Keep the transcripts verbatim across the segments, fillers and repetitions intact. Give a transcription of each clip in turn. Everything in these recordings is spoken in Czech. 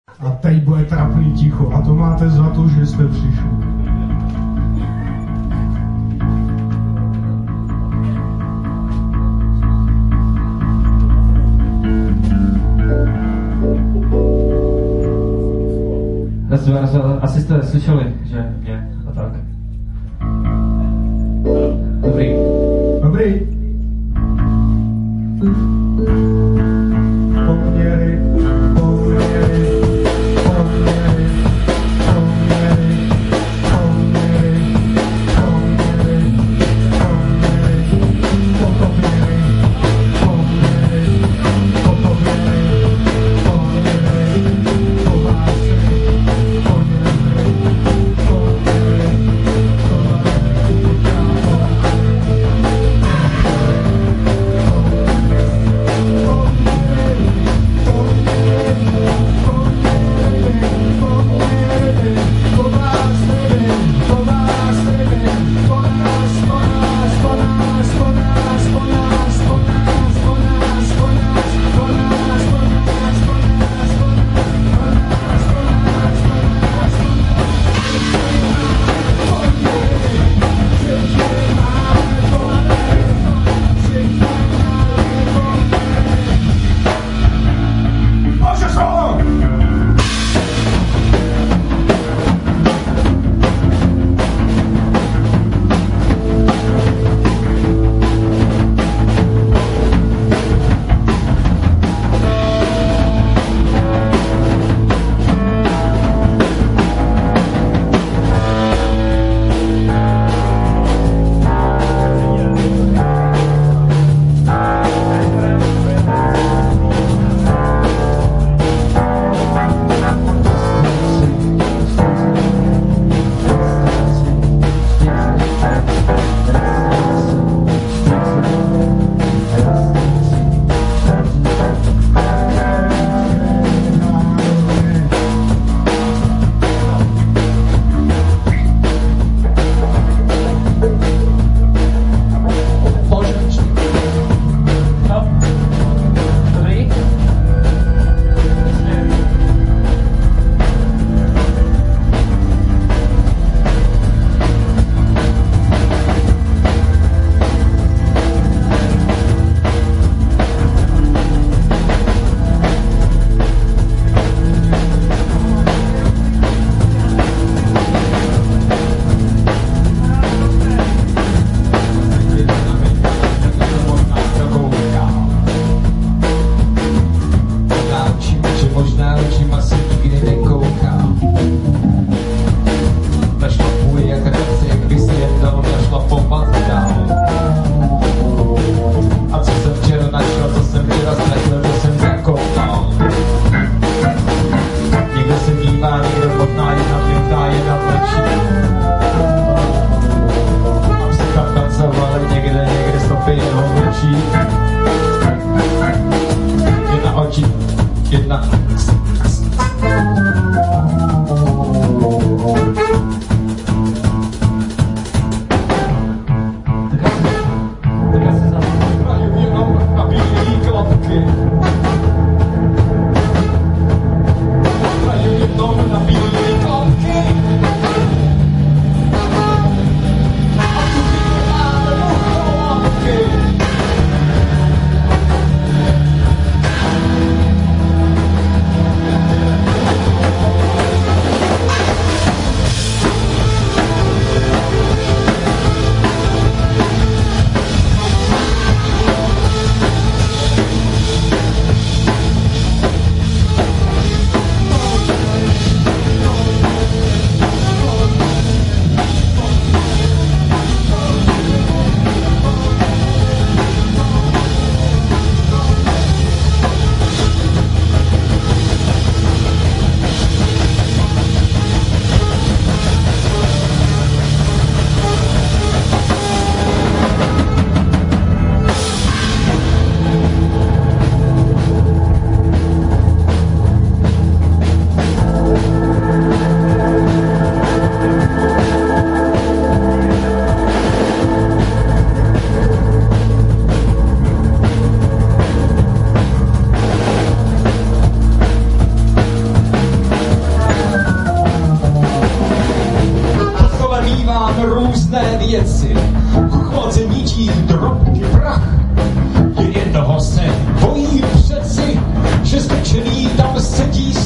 A teď bude trapný ticho a to máte za to, že jste přišli. Asi jste slyšeli, že mě a tak. Dobrý. Dobrý. Poměry, poměry, poměry, poměry, poměry, poměry, poměry, popoměry, poměry, popoměry, poměry, pohásy, poměry, poměry, poměry,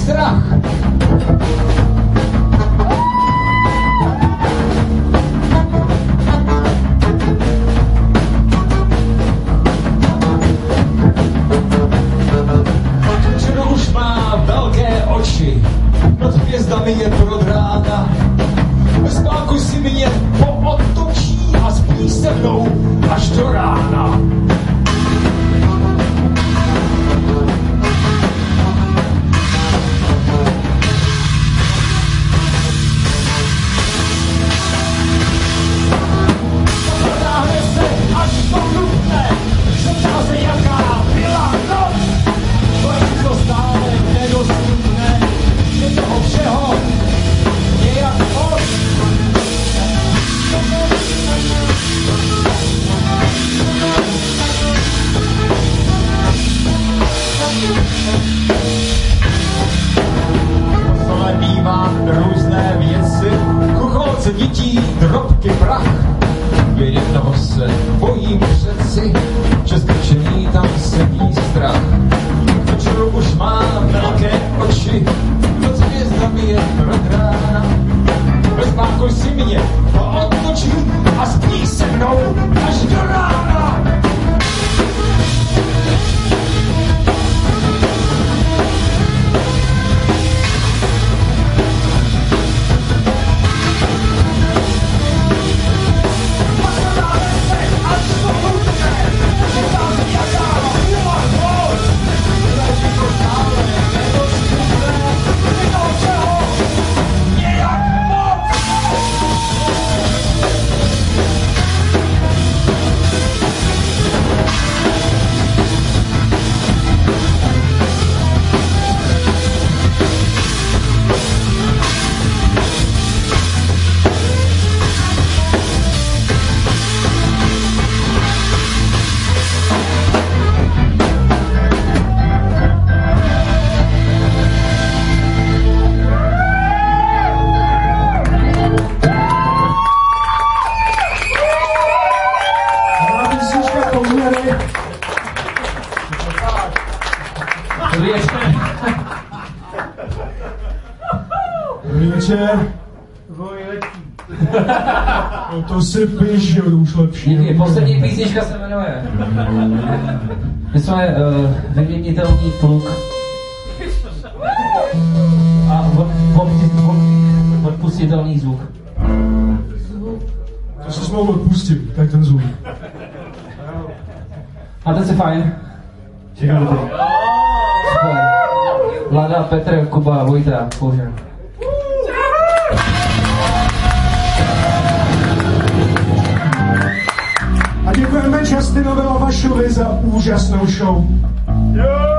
strach. Čero už má velké oči, nad hvězdami je prodrána. Ve spánku si mě pootočí a spí se mnou až do rána. Zatáhne se až to nutné, zeptá se jaká byla noc. To je to stále nedostupné, je toho všeho nějak moc. Posole bývám různé věci, kucholce dětí, drobky, prach. Je jednoho se bojím přeci, že strčený tam sedí strach. Večeru už mám velké oči, noc hvězdami je prodrána. Ve spánku si mě pootočí a spí se mnou až do rána. No to si píš, jo, to už lepší. Díky, poslední písnička se jmenuje. My jsme uh, vyměnitelný pluk. A odpustitelný zvuk. To se jsme odpustil, tak ten zvuk. Máte se fajn? Čekám to. Super. Lada, Petr, Kuba, Vojta, Bože. A děkujeme Justinovi Lavašovi za úžasnou show. Jo!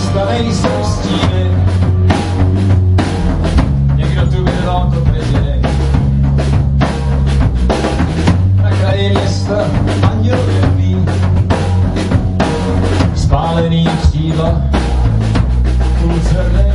města nejsou stíny. Někdo tu bydlel, to prezidenty. Na kraji města anděl věrný, spálený křídla, půl zrny.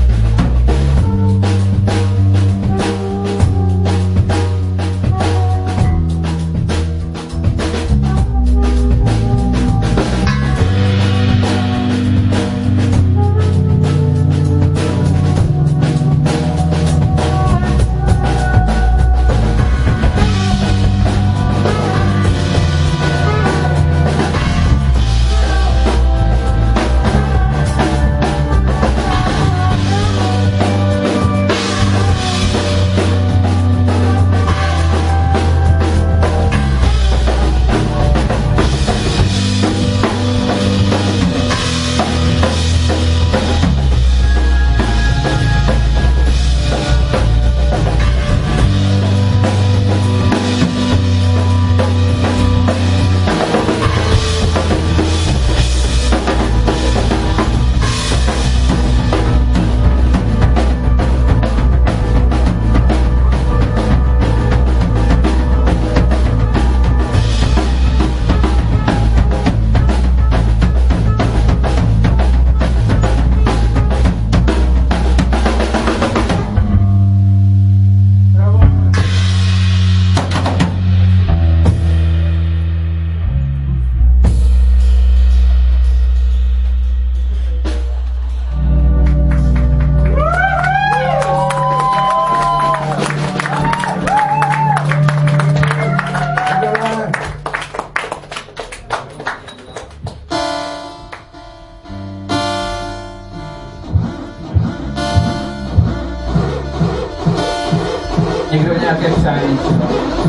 Někdo nějaké přání třeba?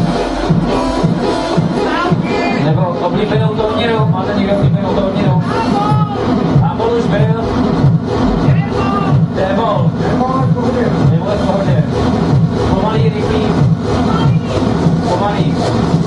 Nebo oblíbenou tóninu? Máte někdo oblíbenou tóninu? Amol už byl? Démol. Démol je v pohodě. Pomalý, rychlý. Pomalý.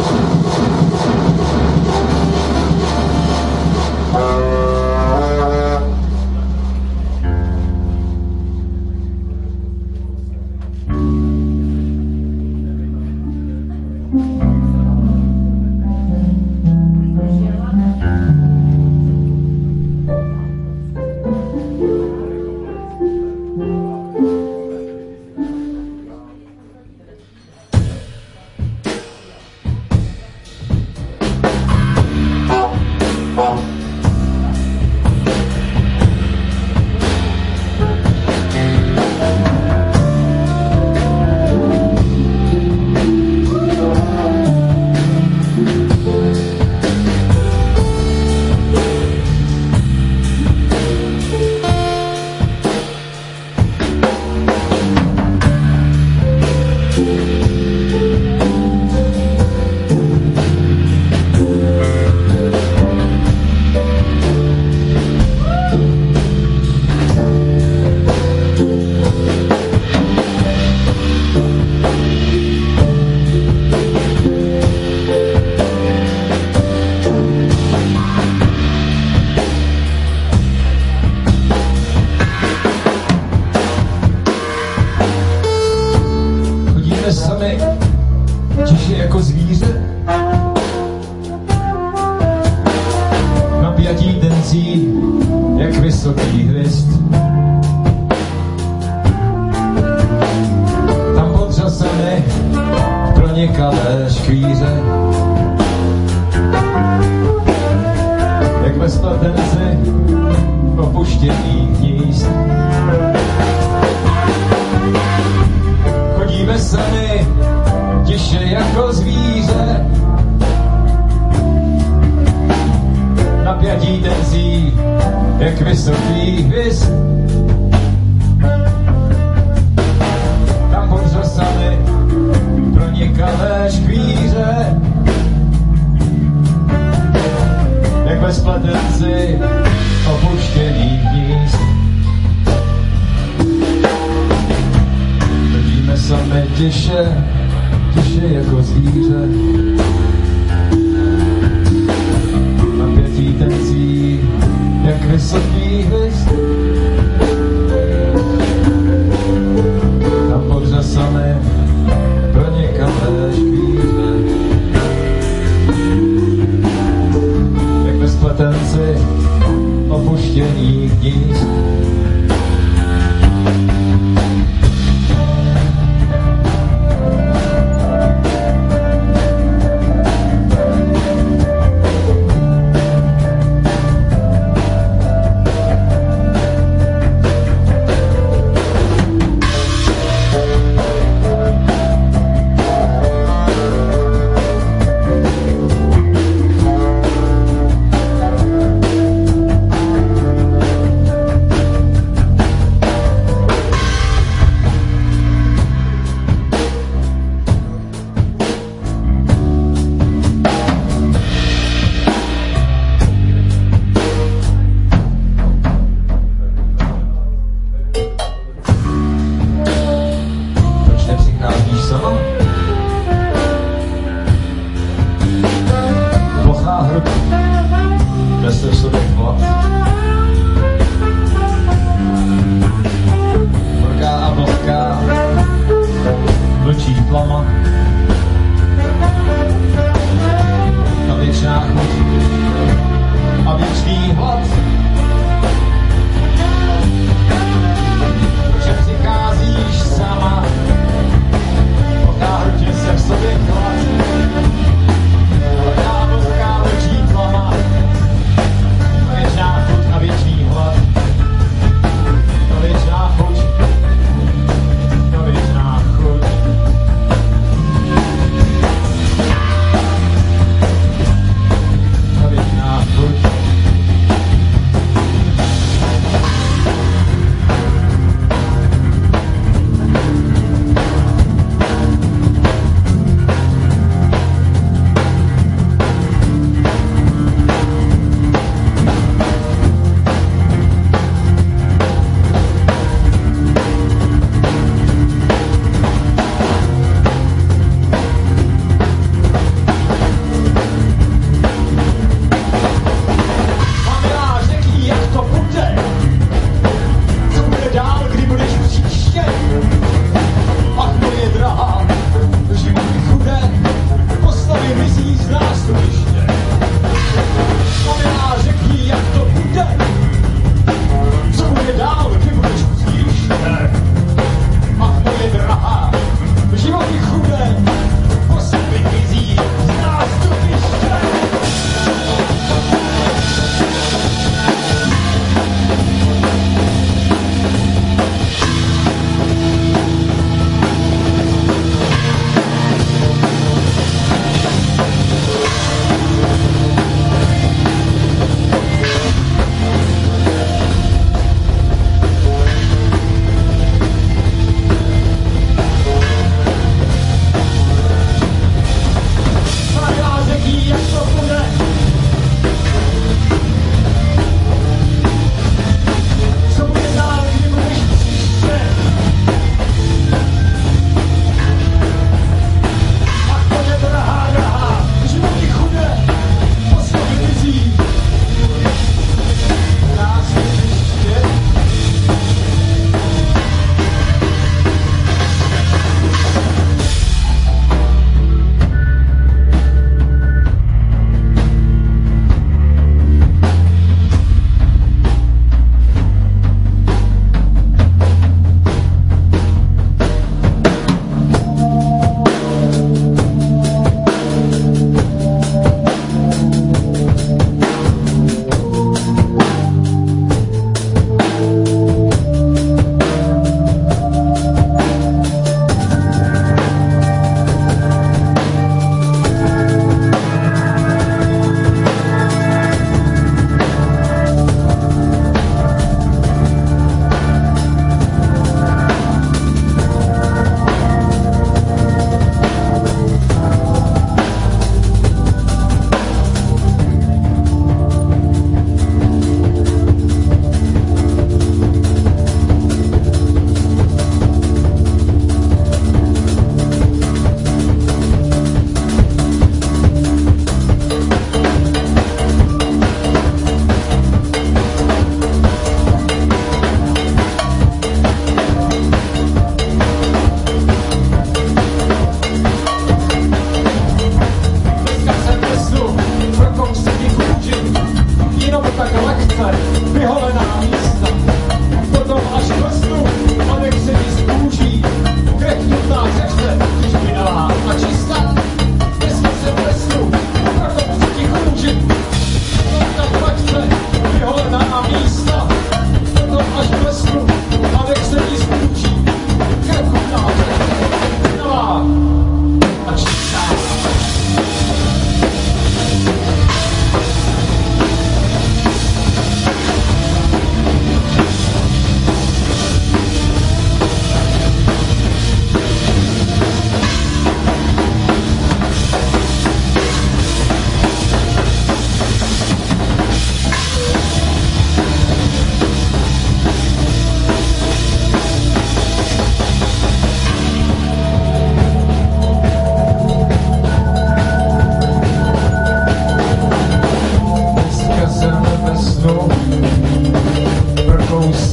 Sami tiše jako zvíře, napjatí tencí, jak vysoký hvězd. Tam pod řasami pronikalé škvíře, jak ve spletenci opuštěných hnízd. Chodíme sami, tiše jako zvíře, napjatí tenzí, jak vysoký hvězd. Tam pod řasami pronikalé škvíře, jak ve spletenci opuštěných hnízd. Chodíme sami tiše, tiše jako zvíře, napětí tenzí, jak vysoký hvězd. míst.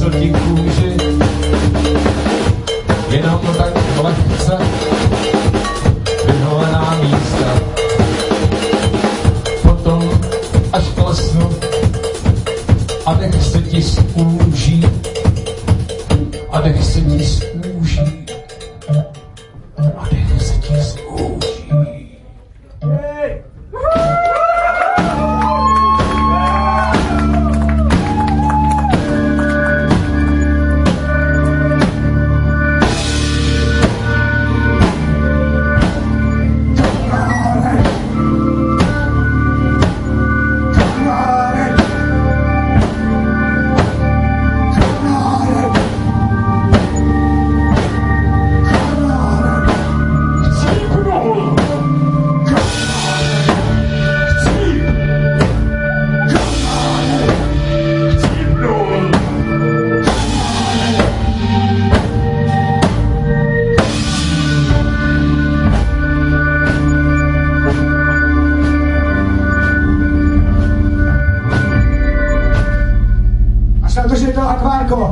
co ti kůži, jenom tak lehce vyholená místa. Potom až klesnu a dech se ti zúží, a dech se ti zúží, a dech se ti zúží. Hej! Na to, že je to akvárko.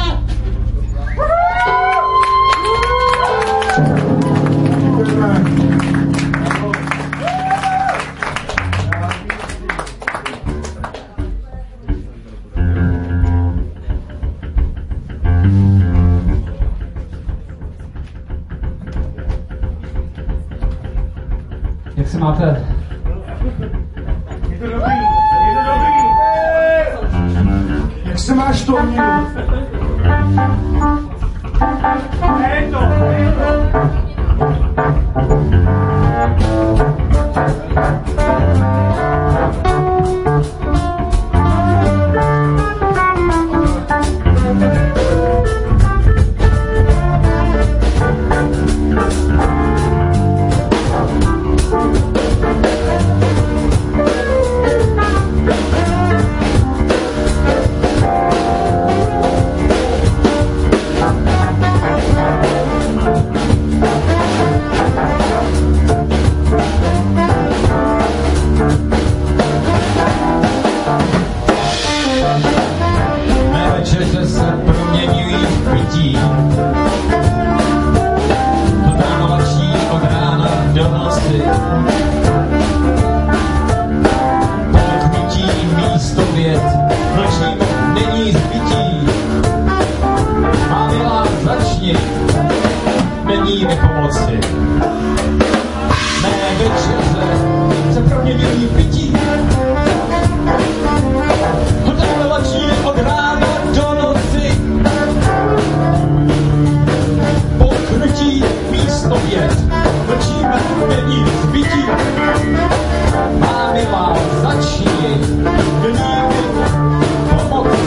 Jak se máte? Je to dobrý, je to dobrý. Jak se máš, Toní? Je to, je to. Večeře se proměňují v pití, dodávačí od rána do nosy. Potknutí místo věd, nočním není zbytí. Má milá, začni, není mi pomoci. Mé večeře se proměňují v pití, dodávačí od rána do noci. Poknutí místo věd, mlčíme, není zbytí. Má milá, začni, není mi pomoci.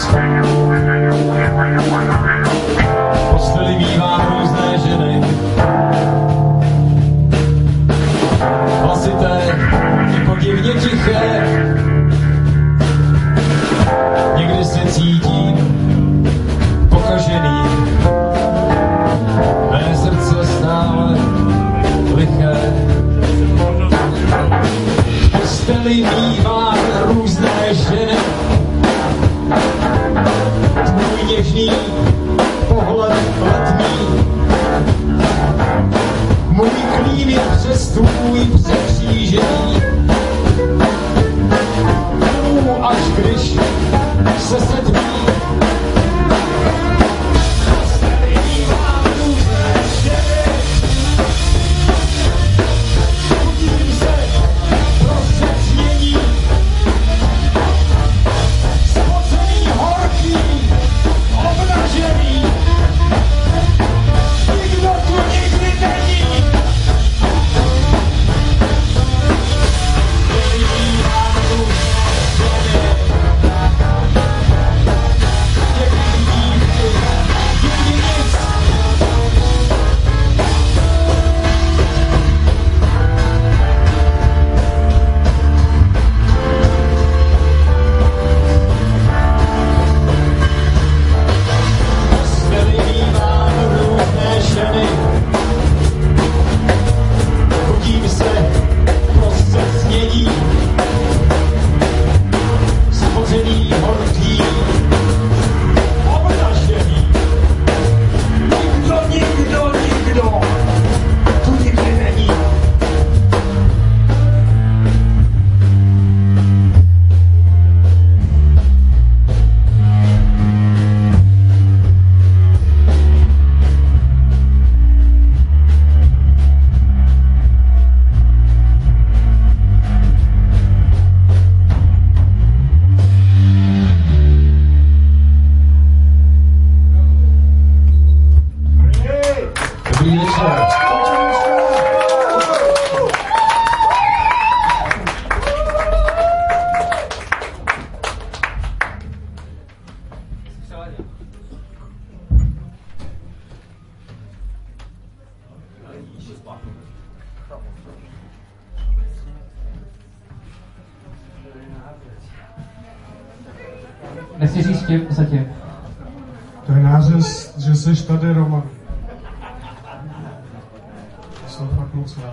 V posteli mívám různé ženy, hlasité i podivně tiché. Někdy se cítím pokažený, mé srdce stále liché. V posteli mívám různé ženy, tvůj něžný pohled letmý, můj klín je přes tvůj překřížený. Tomu až když se sedmí. Nechci říct vtip, zatím. To je nářez, že jsi tady, Roman. To jsou fakt moc rád.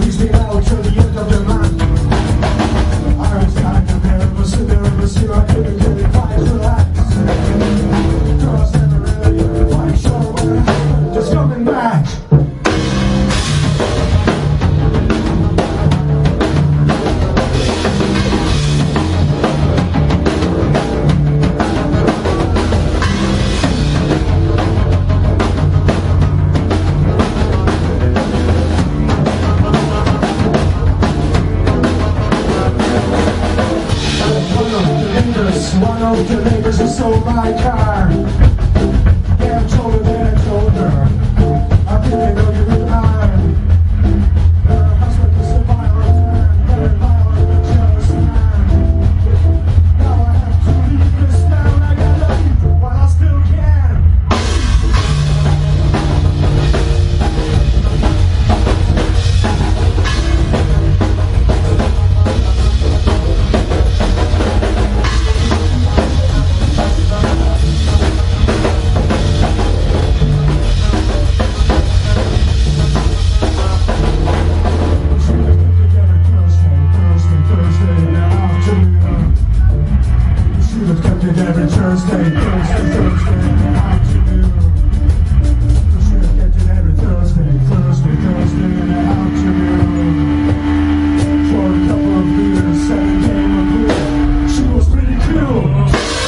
leads me out till the end of the month. I was kind of nervous and nervous, you know, I couldn't get it quite relaxed. Cause never really quite sure what happened, just coming back. One of the neighbors who sold my car. Yeah, I told her that I told her I didn't know you were mine. Her husband was a violent man, very violent and jealous man. Now I have to leave this town, I gotta leave while I still can. Every Thursday, Thursday, Thursday in the afternoon. We should have kept it every Thursday, Thursday, Thursday in the afternoon. For a couple of beers, seven came a beer. She was pretty cool.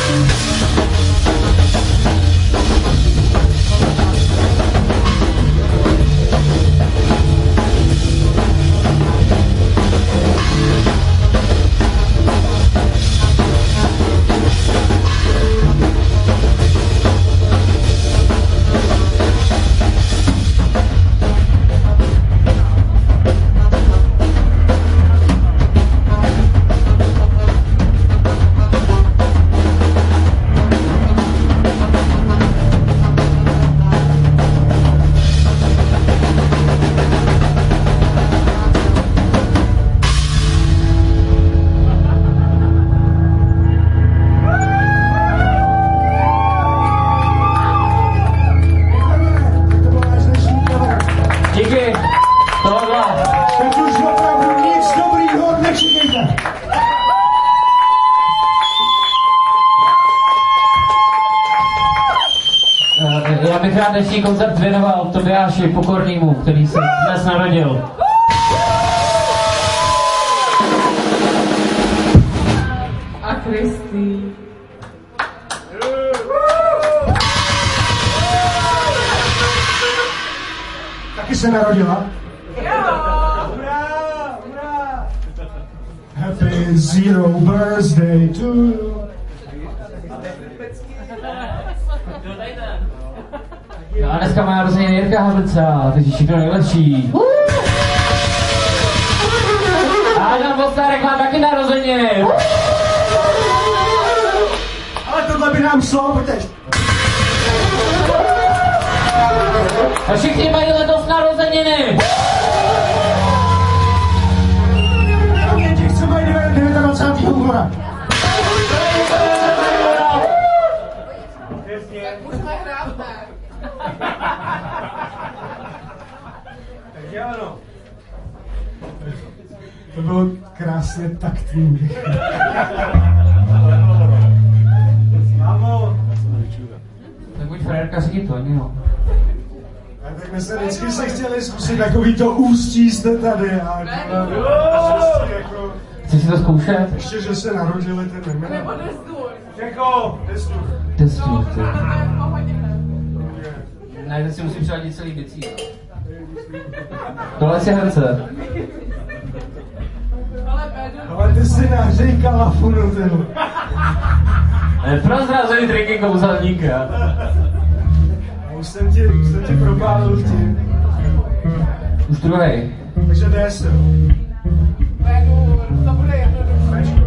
Já bych rád dnešní koncert věnoval Tobiáši Pokornýmu, který se dnes narodil. A Kristý. Taky se narodila? Happy zero birthday to you. No a dneska má narozeniny Jirka Havlica, takže všechno nejlepší. A Adam Vostárek má taky narozeniny. Ale tohle by nám šlo, pojďte. A všichni mají letos narozeniny. Kromě těch, co mají dvacátého února. Můžeme hrát, ne? Tak jo, no. To bylo krásně taktní. Mámo. Tak buď frérka, řekni to, jo. A tak my jsme vždycky se chtěli zkusit takový to ústí jste tady. A jako, Chceš si to zkoušet? ještě, že se narodili ten jméno. Nebo destur. Jako, destur. Testu. No, hodně. Ne, teď si musím přeladit celý bicí. Tohle si herce. Ale Pedro. Ale ty jsi naříkala funu, tyhle. Prozrazuj triky kouzelníka. Už jsem ti, už jsem ti propálil vtip. Už druhej. Takže destur. Pedro, to bude jednoduché.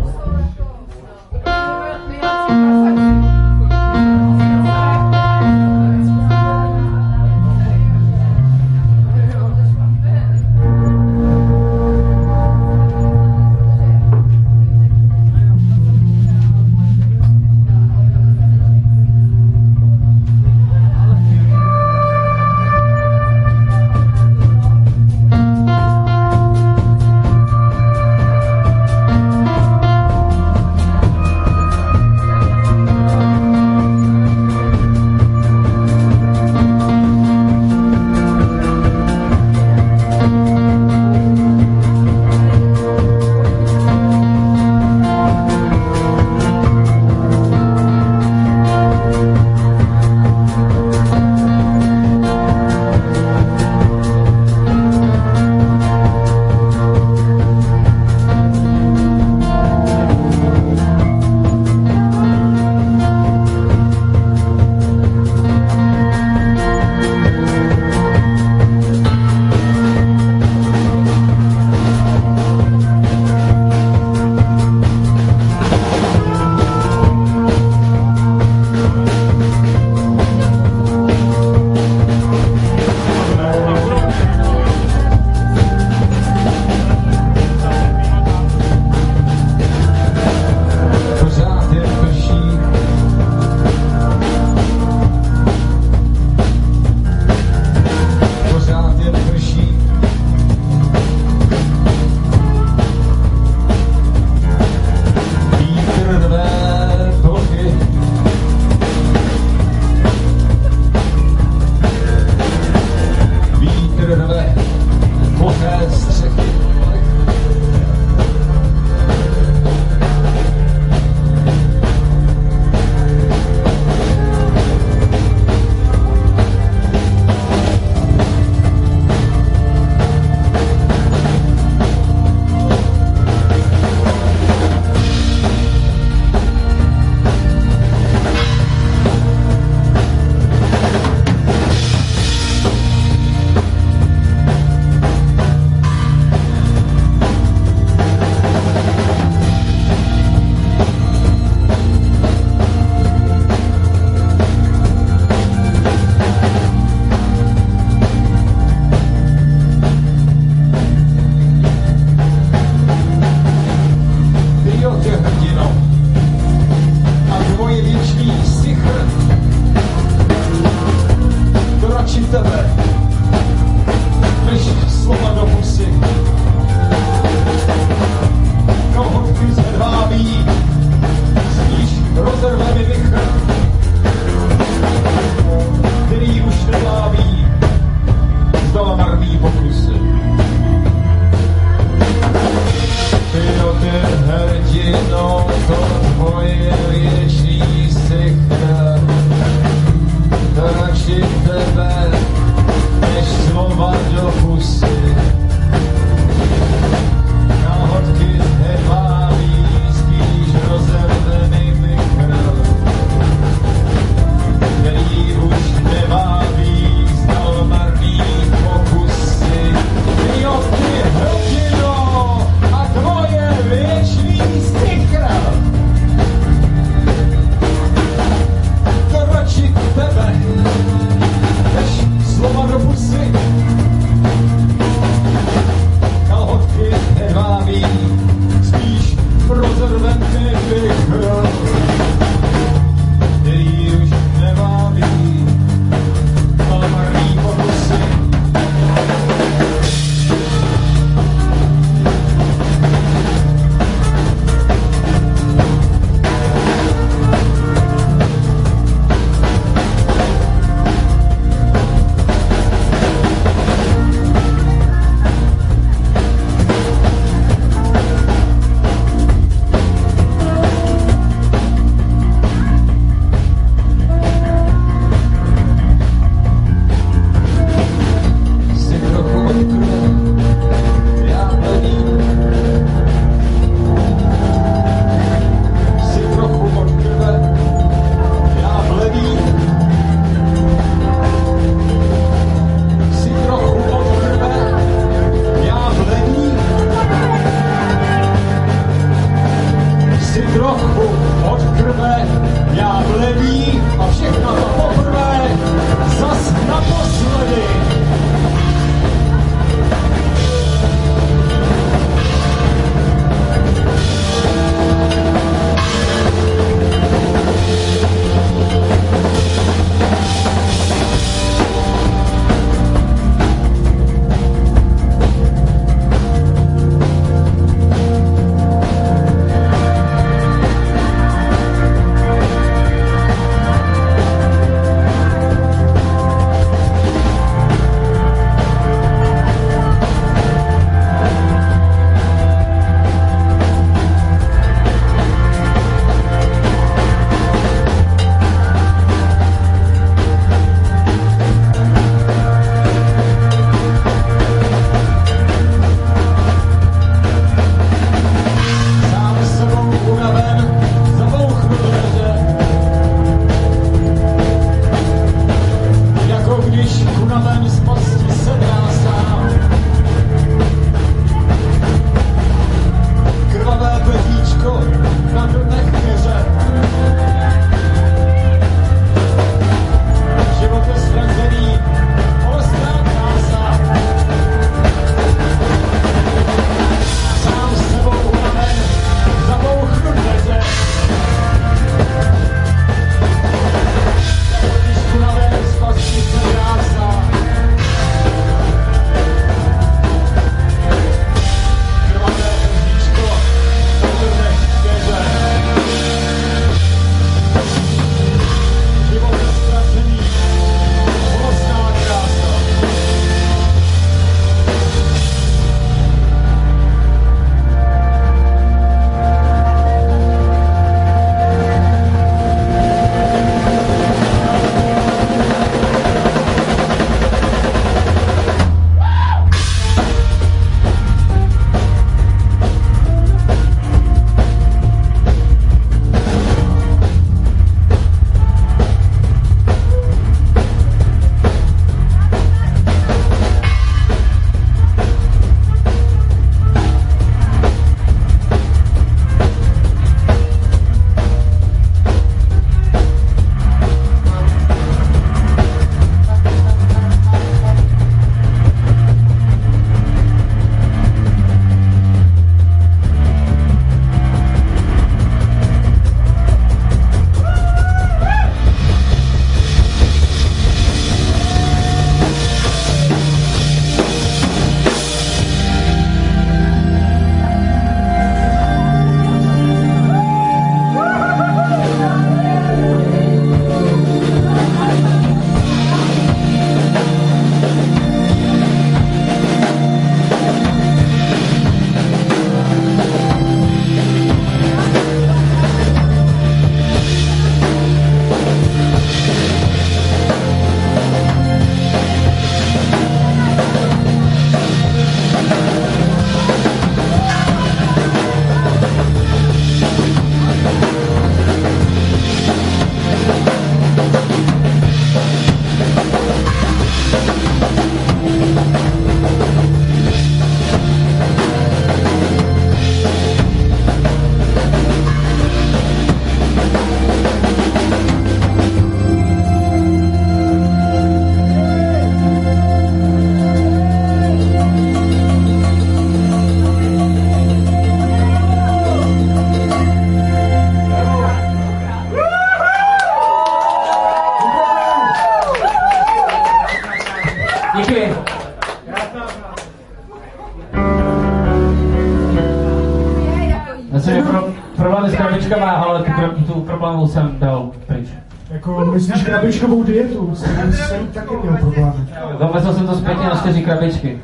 myslím, že pro, problémy s krabičkama, ale tu, tu problému jsem dal pryč. Jako, myslíš krabičkovou dietu? Jsem, jsem taky měl problémy. Zamezl jsem to zpětně na čtyři krabičky.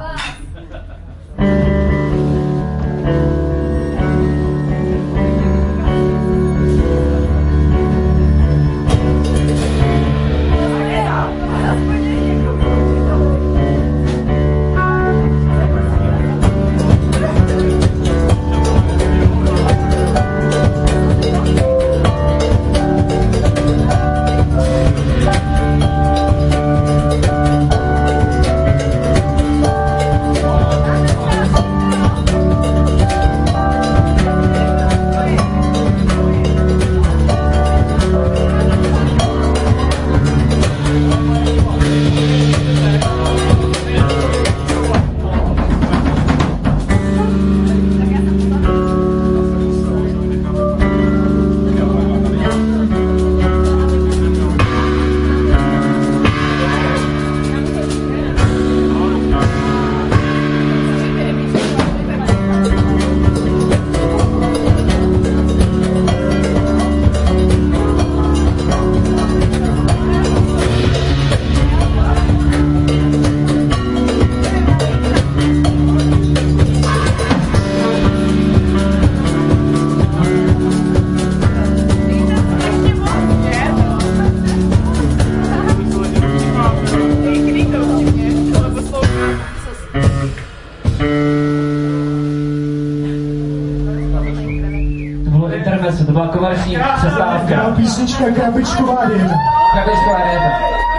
To byla komerční přestávka. Písnička krabičková dieta. Krabičková dieta.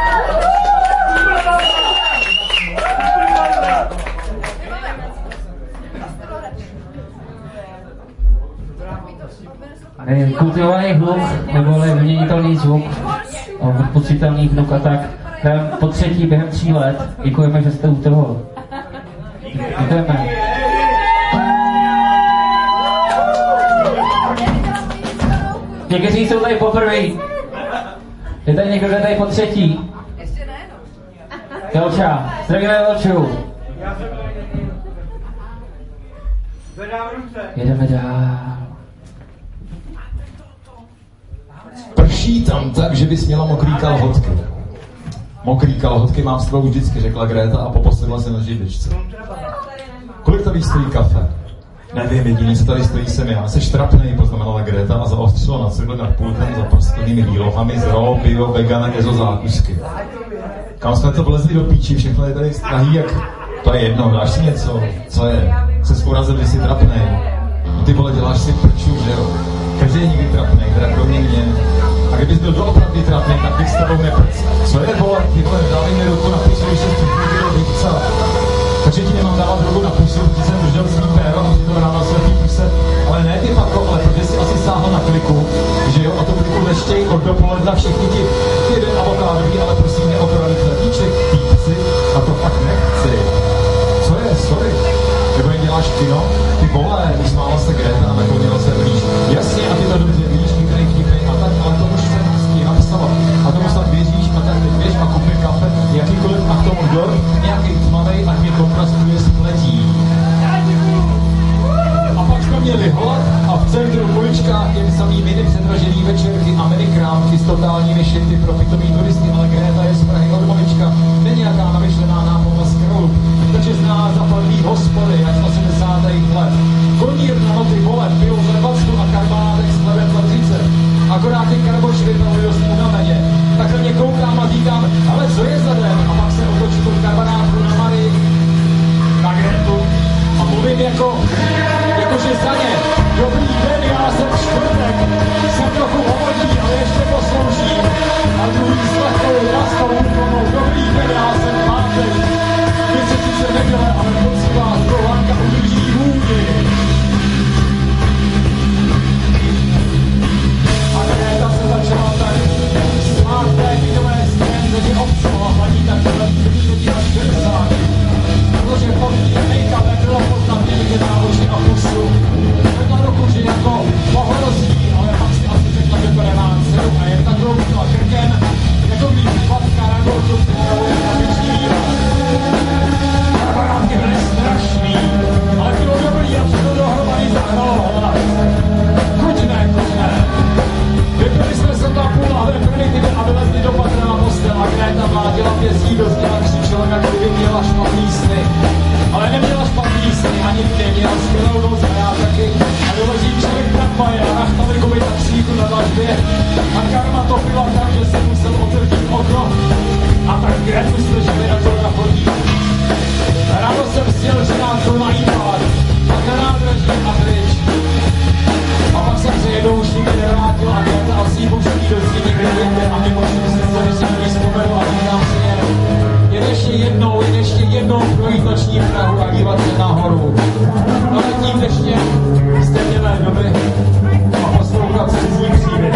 Kultivovaný hluk, neboli vyměnitelný zvuk, odpocitelný hluk a tak. Po třetí během tří let. Děkujeme, že jste u toho. Děkujeme. Někteří jsou tady poprvé. Je tady někdo, kdo je tady po třetí. Ještě ne, no. Jelča, zdravíme Jelču. Jedeme dál. Prší tam tak, že bys měla mokrý kalhotky. Mokrý kalhotky mám s tebou vždycky, řekla Greta a poposedla se na židličce. Kolik tady stojí kafe? Nevím, jediný, co tady stojí, jsem já. Seš trapnej, poznamenala Greta a zaostřila na cedle nad pultem za prstovými výlohami z ro, pivo, vegana, kezo, zákusky. Kam jsme to vlezli do píči, všechno je tady strahý, jak... To je jedno, dáš si něco? Co je? Se skourazem, že jsi trapnej. No ty vole, děláš si prčů, že jo? Každý je někdy trapnej, teda kromě mě. A kdybys byl doopravdy trapnej, tak bych s tebou neprc. Co je, vole, ty vole, dávej mi ruku na pusu, když se způsobilo víca. Takže ti nemám dávat ruku na pusu, protože jsem držel svý péro a musím to vrát na slepý puse. Ale ne ty pako, ale protože jsi asi sáhl na kliku, že jo, a to kliku neštěj od dopoledna všichni ti jeden avokádový, ale prosím neokrady chlebíček, pípci, a to fakt nechci. Co je, sorry? Nebo jen děláš kino? Ty vole, usmála se Greta a naklonila se blíž. Jasně, a ty to dobře víš, vtipnej, vtipnej, a tak, ale to už jsem stíhal psala. A tomu snad věříš, a tak teď běž a kup mi kafe, jakýkoliv a k tomu dor, nějaký tmavej, ať mě kontrastuje s pletí. A pak jsme měli hlad a v centru ulička jen samý mini předražený večerky a mini krámky s totálními šity pro pitový turisty, ale Greta je z Prahy od malička, není nějaká namyšlená nápomna z Krolu, takže zná zapadlý hospody až z osmdesátých let. Konírna, no ty vole, pijou z Revacku a karbátek s chlebem za třicet. Akorát ty karboš vypadali dost unaveně. Tak na mě koukám a říkám, ale co je za den? A pak se otočím od karbánátku na Marii, na Gretu a mluvím jako, jakože za ně. Dobrý den, já jsem čtvrtek, jsem trochu hovodí, ale ještě posloužím. A druhý s lehkou rastou úkonou, dobrý den, já jsem pátek. Vy se sice neděle, ale prosím vás, prohánka udrží hůdy. A Greta se začala tak smát té vidové scénce, že obsala paní takové přišetí na čtyřsák. Protože pod tím make-upem bylo poznat někde na oči a pusu. neměl skvělou noc a já taky. A doleží člověk tramvaje a nachtali koby taxíku na dlažbě. A karma to byla tak, že jsem musel otevřít okno. A tak Gretu slyšeli na to na chodí. Ráno jsem stěl, že nás to najímal. A na nádraží a pryč. A pak jsem se jednou už nikdy nevrátil a Greta asi božský do zdi nikdy jinde. A mimo že se celý si mi vzpomenu a říkám si jen. Jen ještě jednou, jen ještě jednou projít noční Prahu a dívat se nahoru. Na letním deště, stemněné doby a poslouchat cizí příběhy.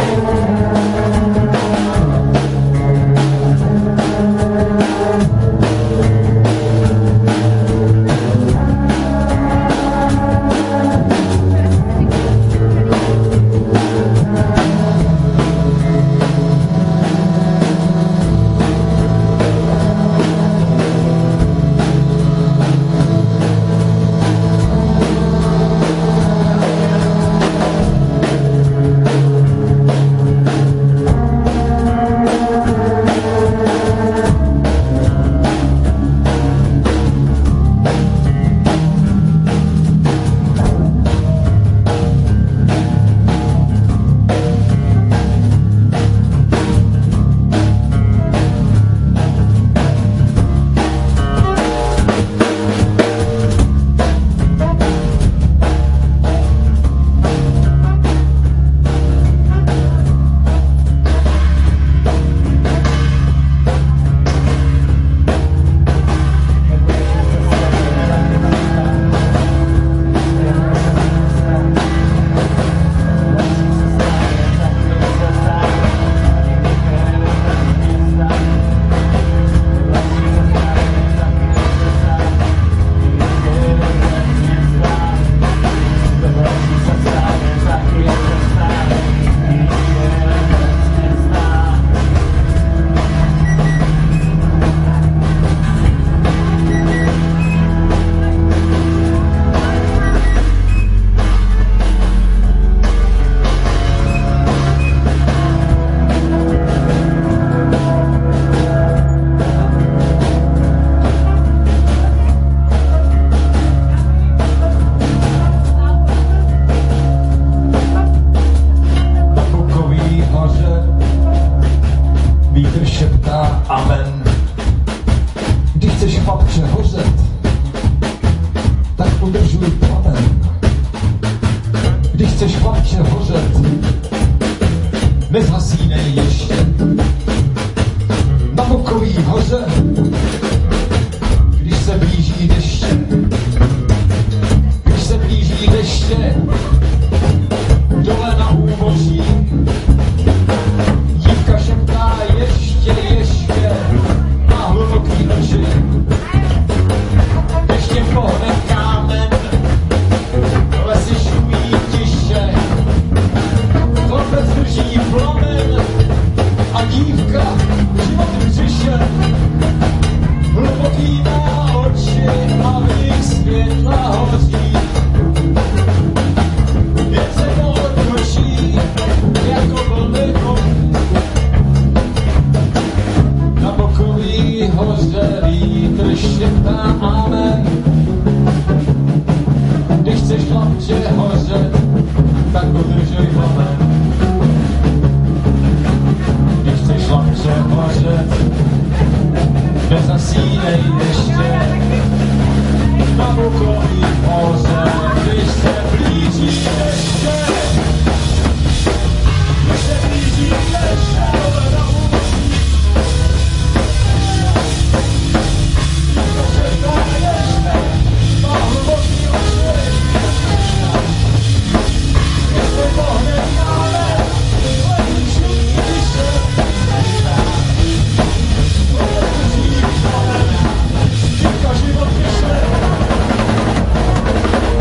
Život je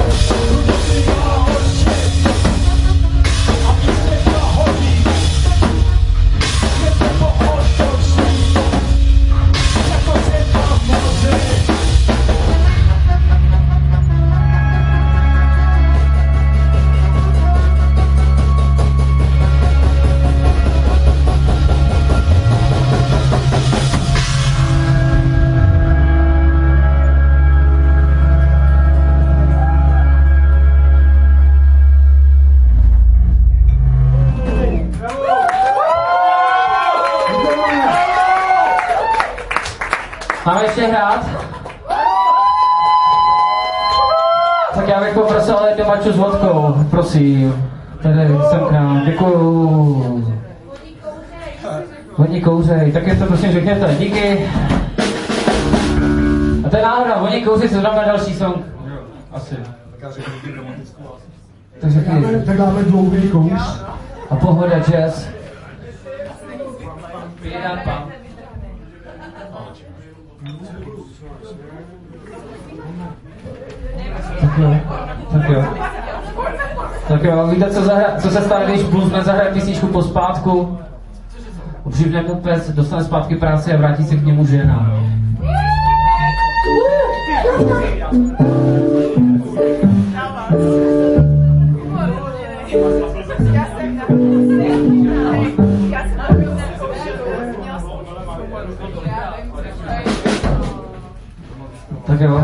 hrát? Tak já bych poprosil Tomáču s vodkou, prosím. Tady jsem k nám, děkuju. Vodní kouřej, tak je to prosím řekněte, díky. A to je náhoda, vodní kouřej se dáme další song. Asi. Tak řekni. Tak dáme dlouhý kouř. A pohoda, jazz. Pěrapa. Tak jo, tak jo. Tak jo, víte, co, zahra, co se stane, když bluesman zahraje písničku pospátku? Upřivne mu pes, dostane zpátky práci a vrátí se k němu žena. Tak jo.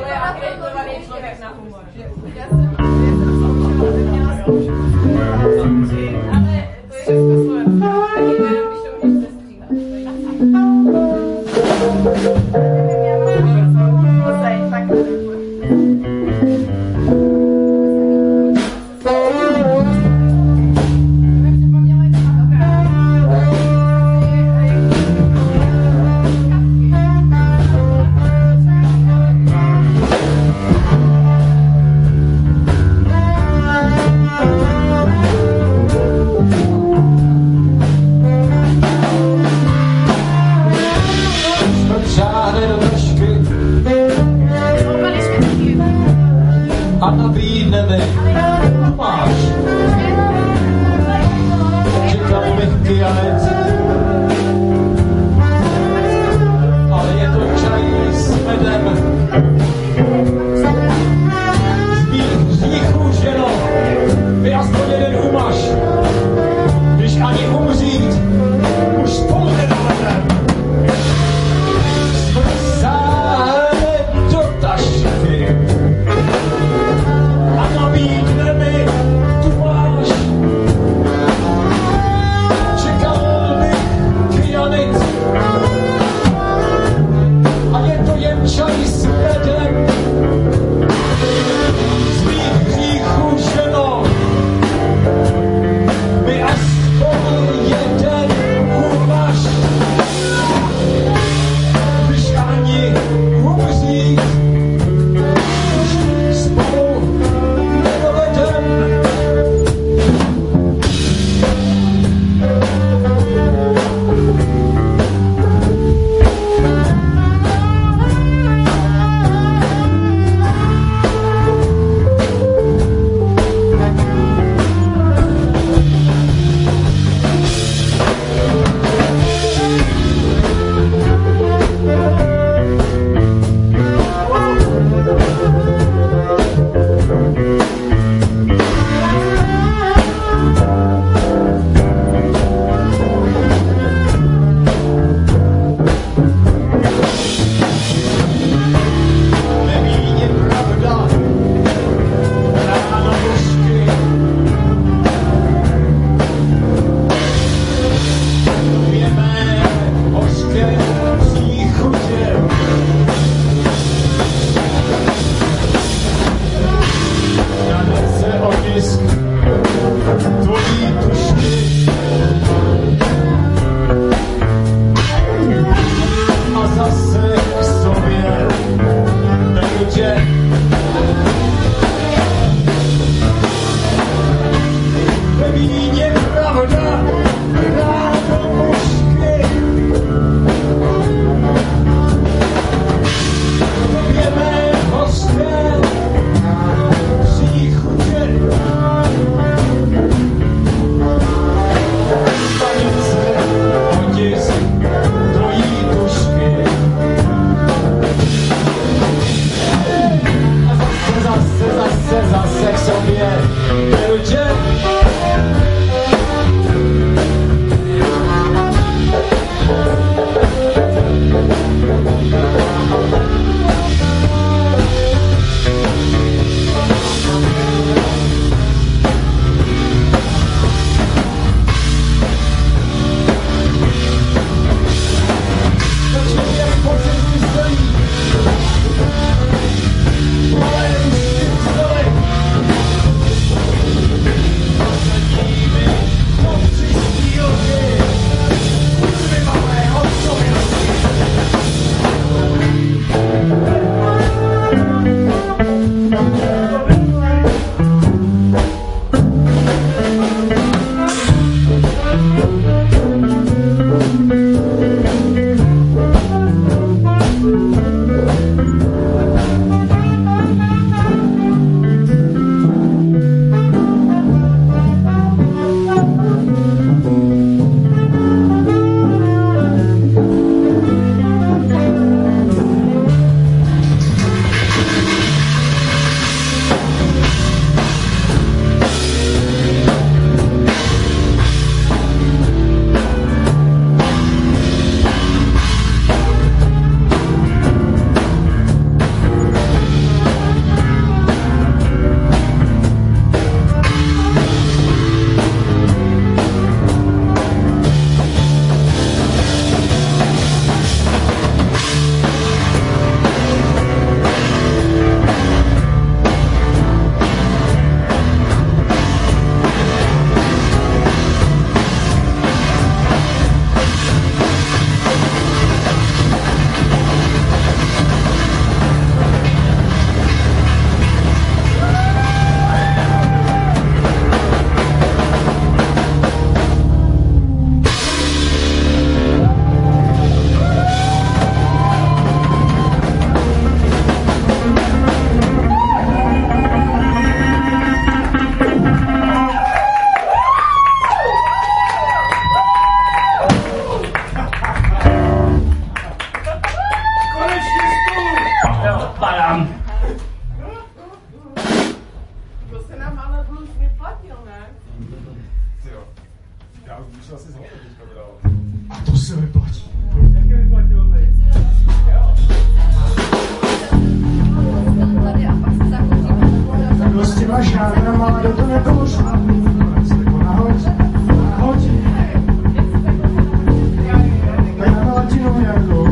A nabídne mi, máš. Čekám mihky a nec. Ale je to čaj s medem. Z mých hříchů, ženo, vy aspoň jeden umaž. Když ani umřít, už spolu nedovedem. Sáhne do tašky. A nabídne mi, tu máš. Čekal už mě platil, ne? Jo. Já už musel asi zhodnout teďka brát. A to se vyplatí. Jak je vyplatil tady? Jo. Tady a pak se zakoupím. Tak s těma žádnama do to nedošlo. Nahoď, nahoď. Tak na latinu nějakou.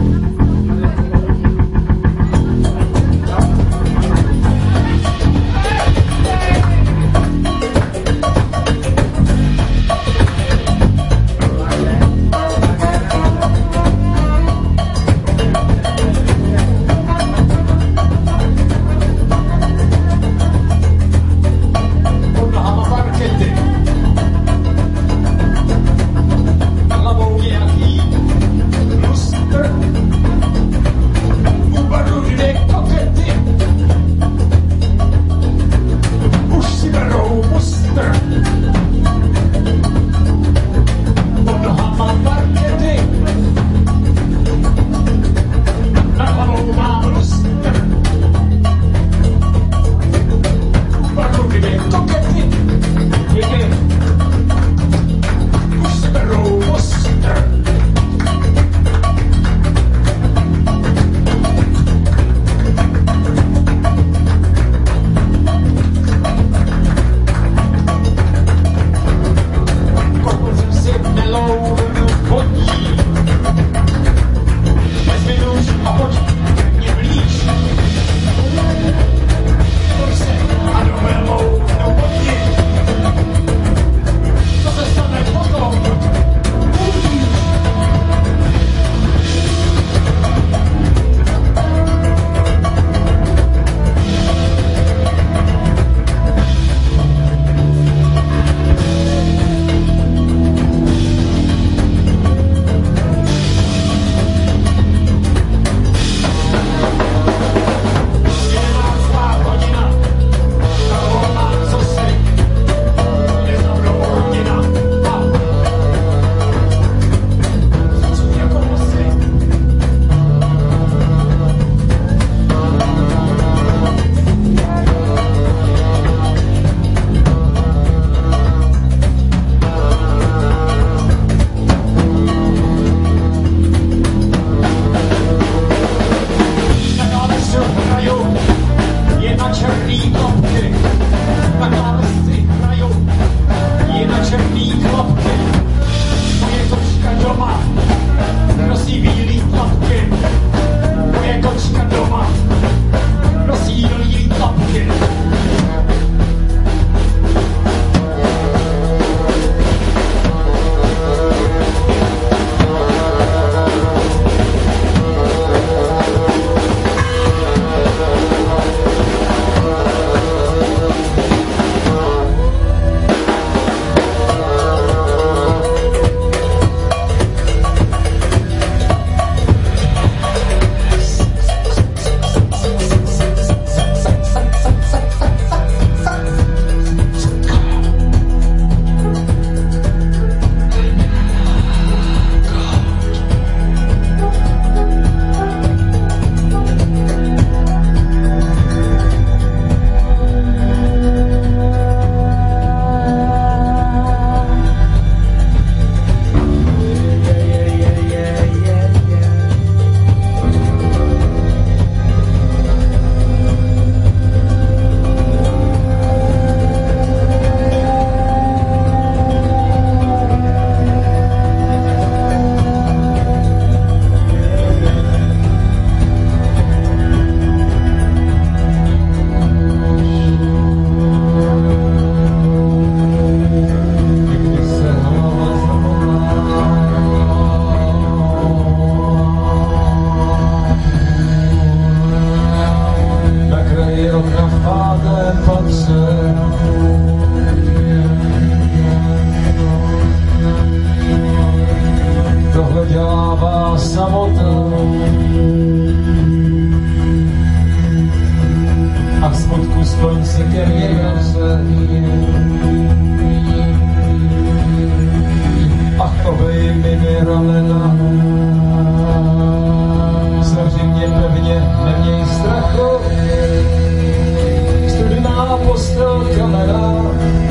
Postel kamera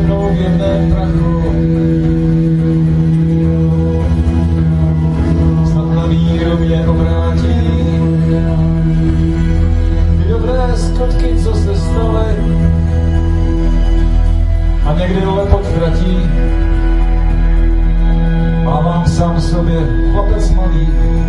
mnou v jedném prachu. Snad na míru mě obrátí ty dobré skutky, co se staly, a někdy dole pod tratí mávám sám sobě chlapec malý.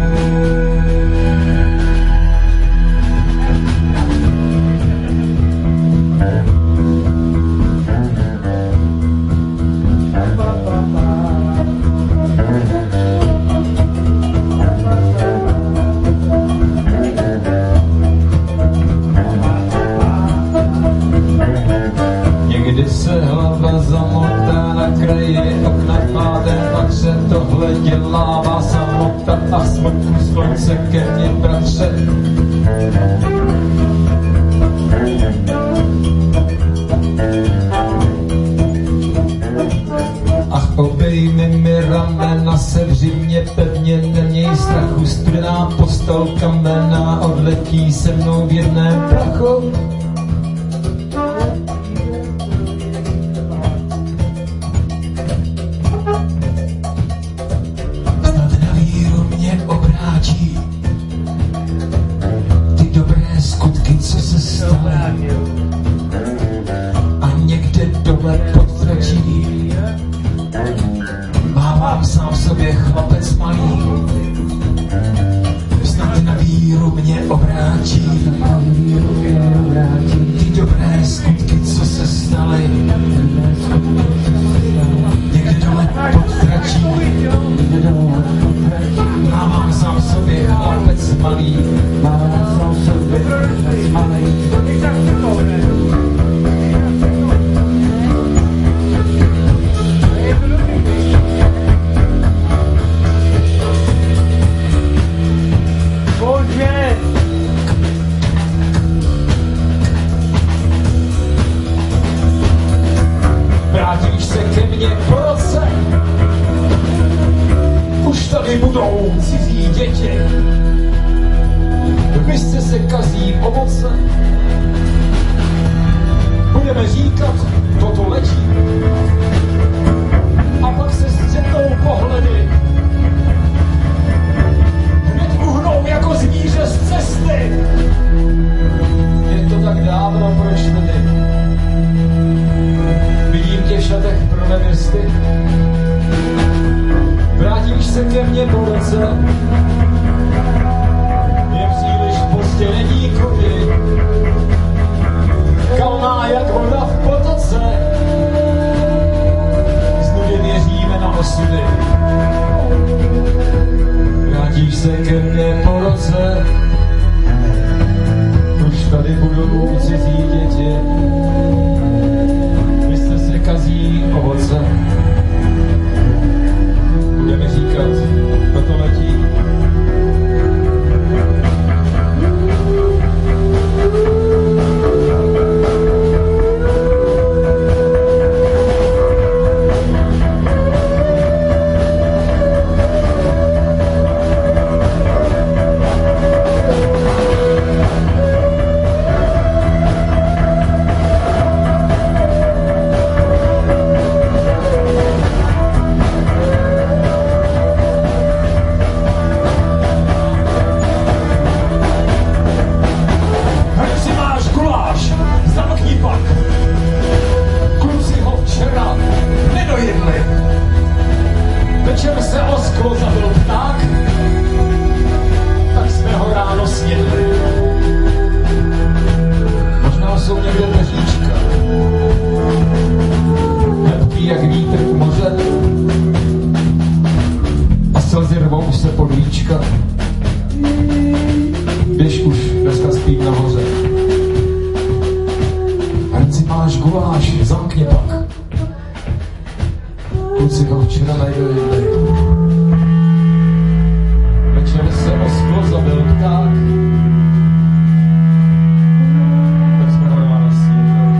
Někdy se hlava zamotá na kraji okna pádem, pak se tohle dělává samota a smrtku slunce ke mně, bratře. Ach, obejmi mi ramena, sevři mě pevně, neměj strachu, studená postel kamená odletí se mnou v jedném prachu. A někde dole pod tratí mávám sám sobě chlapec malý. Snad na víru mě obrátí ty dobré skutky, co se staly. Někde dole pod tratí mávám sám sobě chlapec malý. Mávám sám sobě chlapec malý. Vrátíš se ke mně po roce, už tady budou cizí děti, v misce se kazí ovoce, budeme říkat, toto letí, a pak se střetnou pohledy, hned uhnou jako zvíře z cesty. Je to tak dávno, proč tedy? Vidím tě v šatech pro nevěsty, vrátíš se ke mně po roce, je příliš pozdě, není kudy, kalná jak voda v potoce, znudě věříme na osudy. Vrátíš se ke mně po roce, už tady budou cizí děti, misce se kazí ovoce, budeme říkat, toto letí. Večer se o sklo zabil pták, tak jsme ho ráno snědli. Možná jsou někde dveříčka, lepký jak vítr u moře, a slzy rvou se pod víčka. Běž už, dneska spím nahoře. Hrnci máš guláš, zamkni pak. Kluci ho včera najdojili. Večer se o sklo zabil pták, tak jsme ho ráno snědli.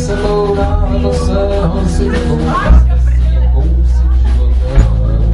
sebou dál do svého cyklu. Kousek života.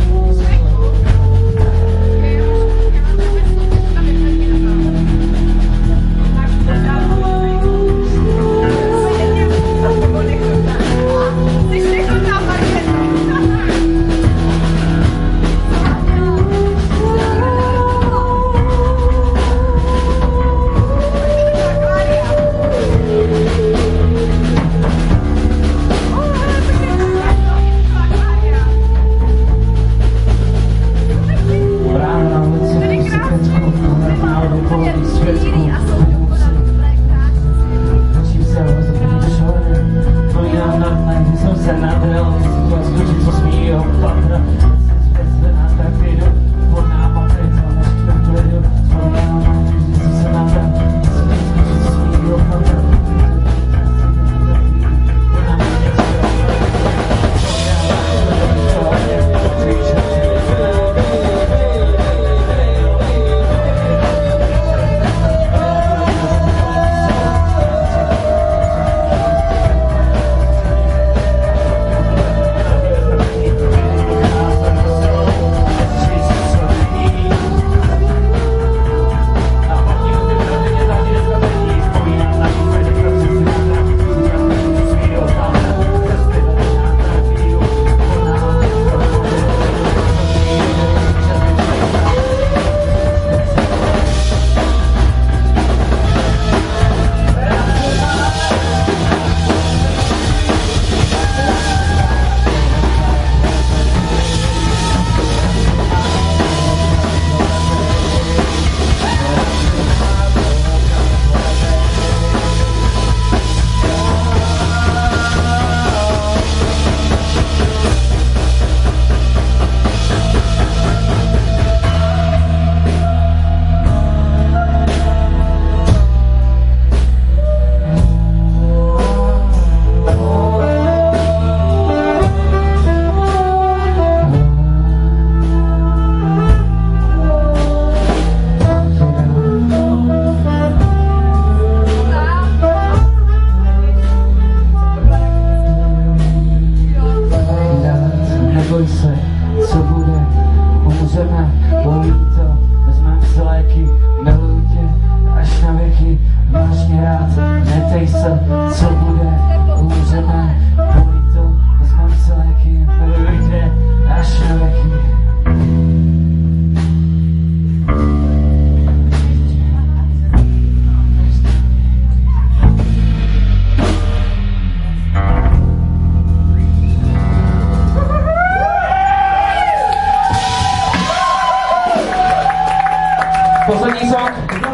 Poslední song.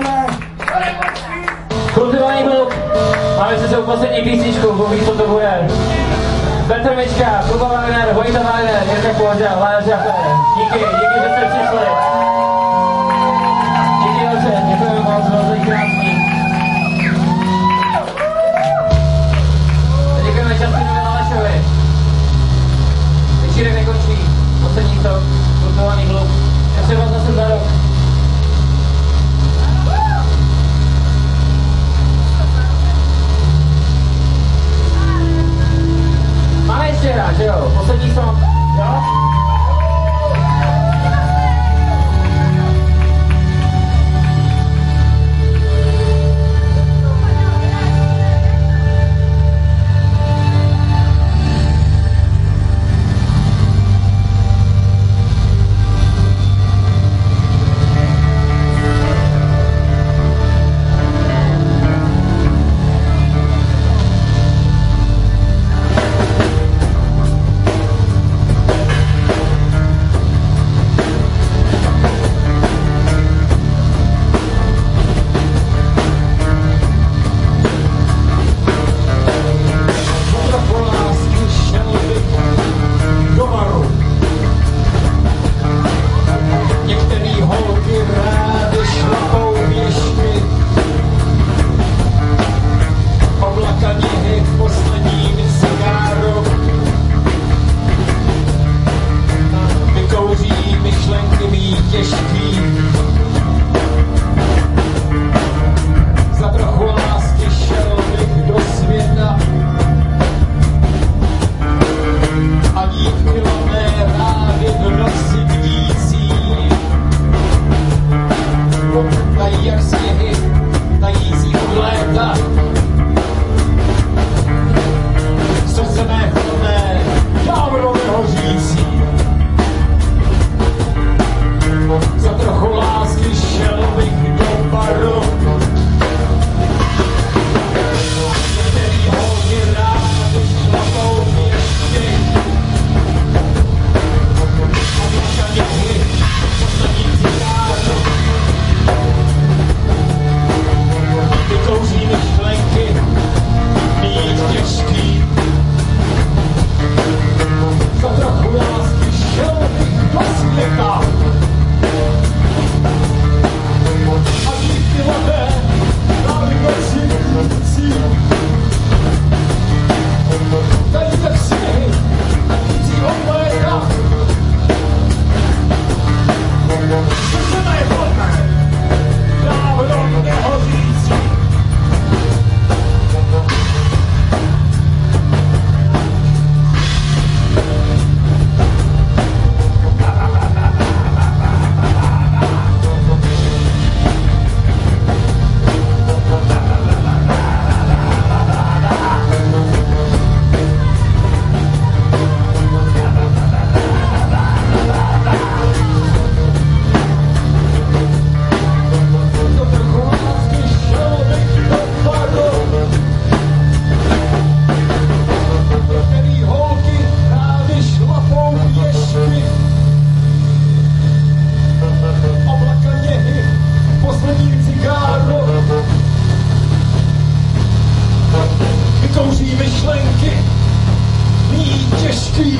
Kultivovaný hluk. Máme se svou poslední písničku, Bůh ví, co to bude. Petr Mička, Kuba Wagner, Vojta Wagner, Jirka Pohořa, Lája Žafer. Díky, díky, že jste přišli. Díky moc, děkujeme moc, bylo to krásný. Děkujeme Justinovi Alešovi. Večírek nekončí. Poslední song, Kultivovaný hluk. Ještě vás zase za rok. Máme ještě hrát, že jo? Poslední song, jo? myšlenky ní těžký.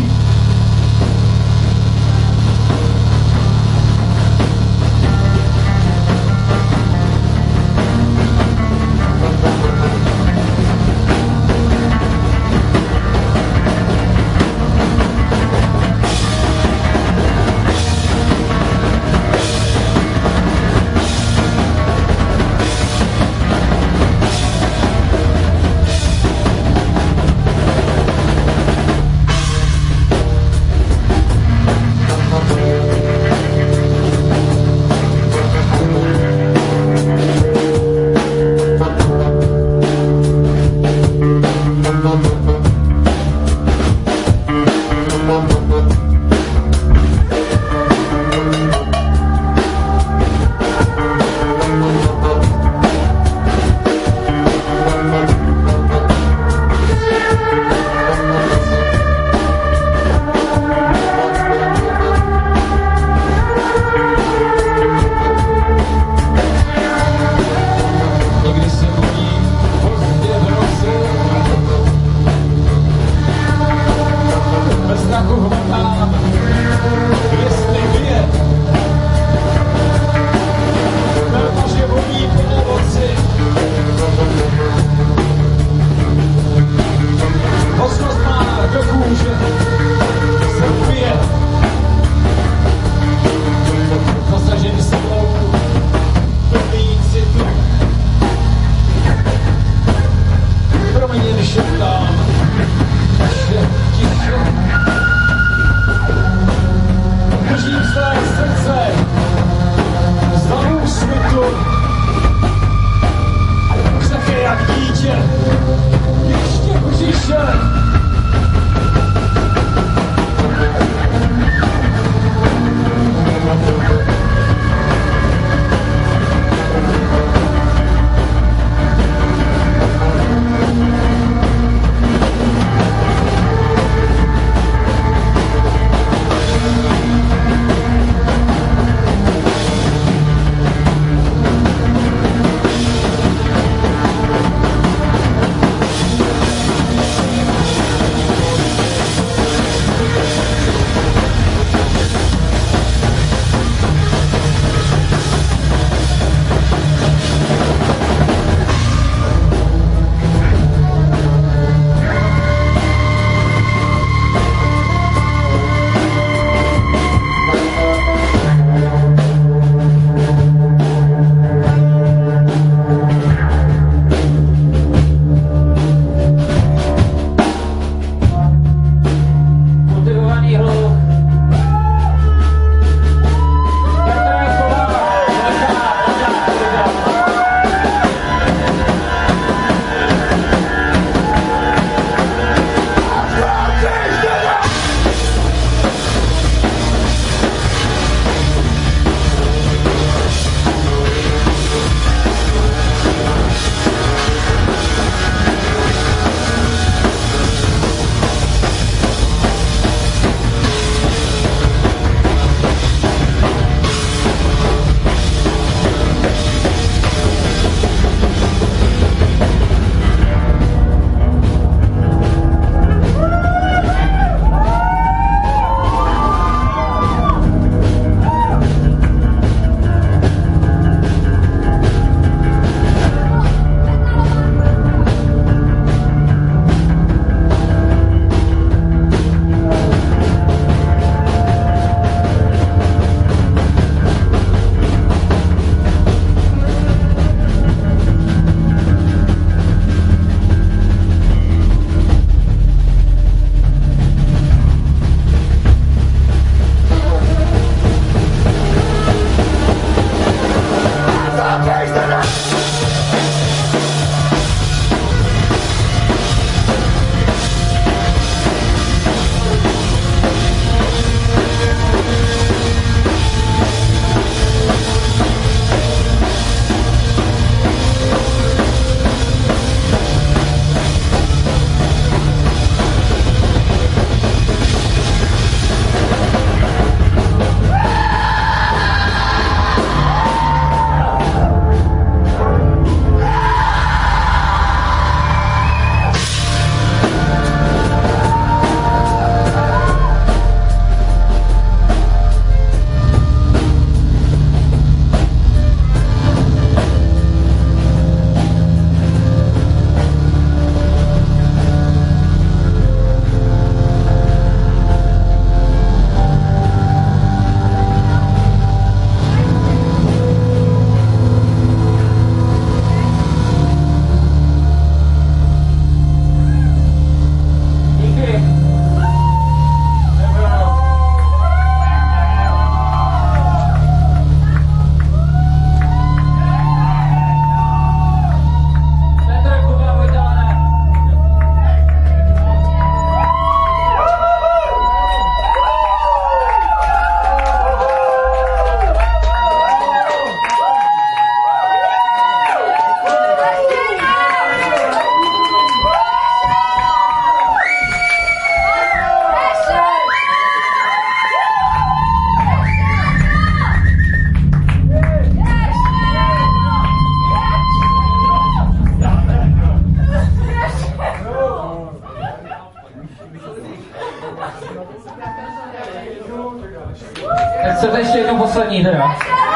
Chcete ještě jednou poslední teda?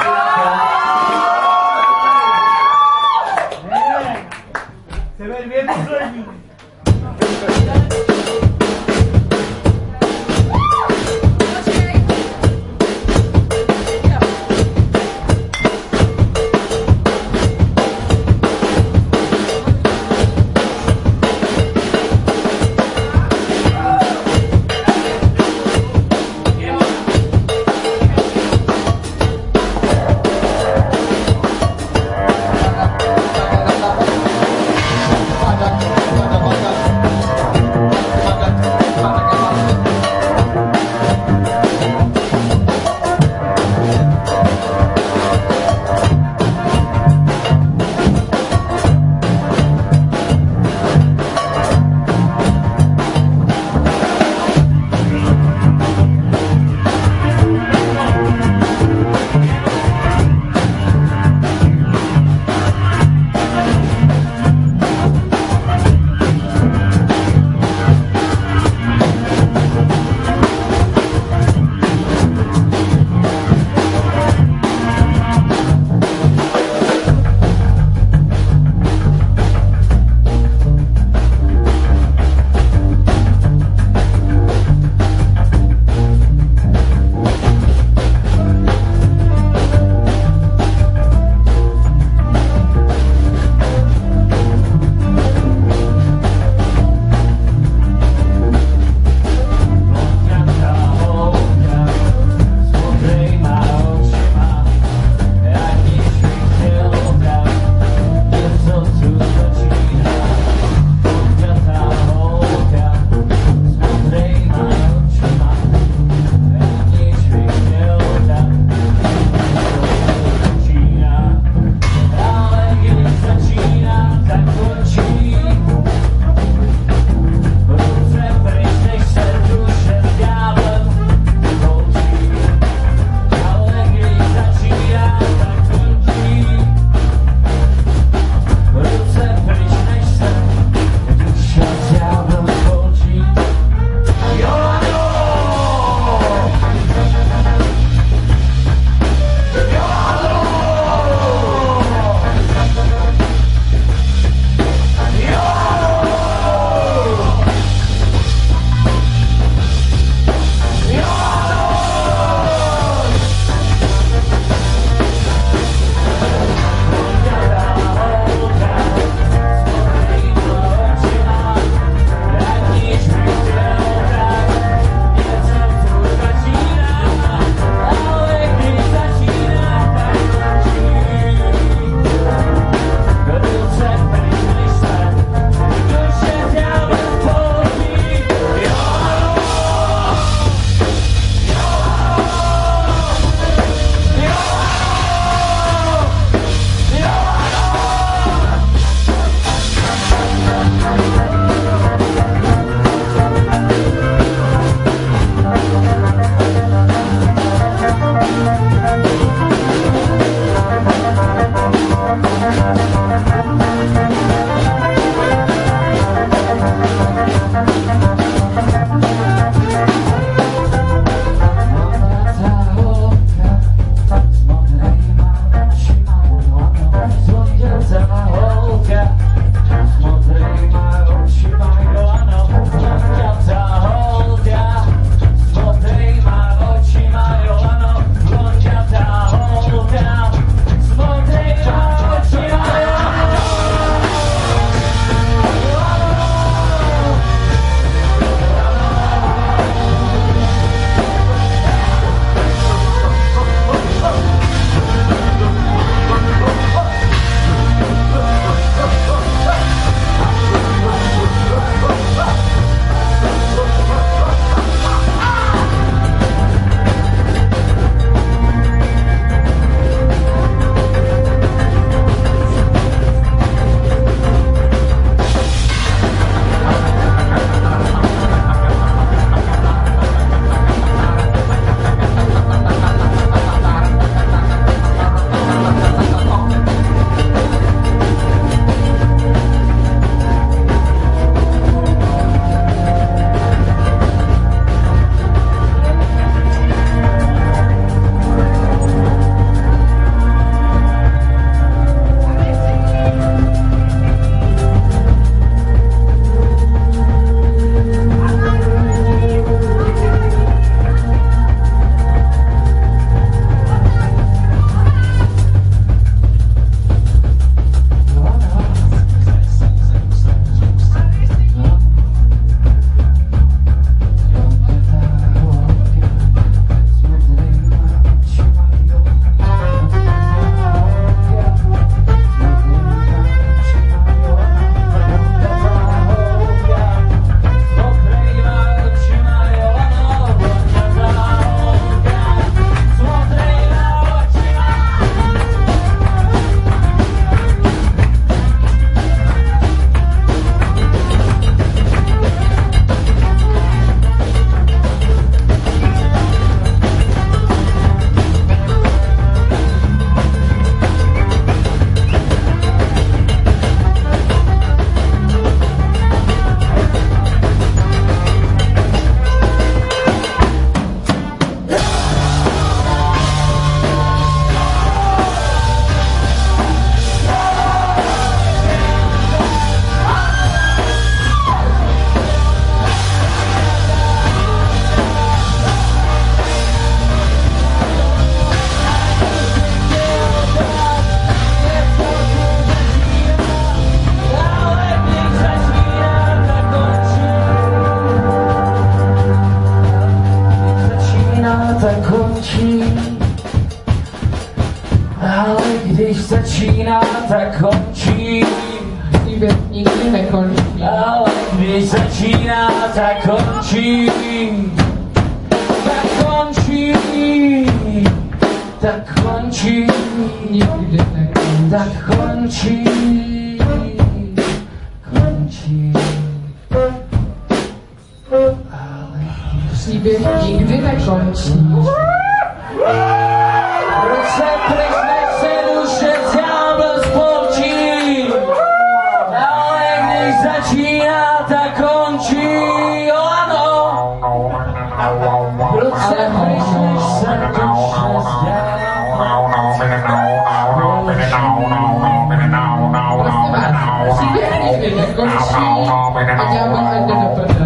Chceme dvě poslední. tak končí. Ale když začíná, tak končí. Příběh nikdy nekončí. Ale když začíná, tak končí. Tak končí. Tak končí. Nikdy nekončí. Tak končí. Končí. Ale Příběh nikdy nekončí. proč se pryč nechce duše, ďábel spolčí. Ale když začíná, tak končí. Jo ano. Proč se pryč nechce duše, Prosím vás, příběh nikdy nekončí a ďábel jde do prdele.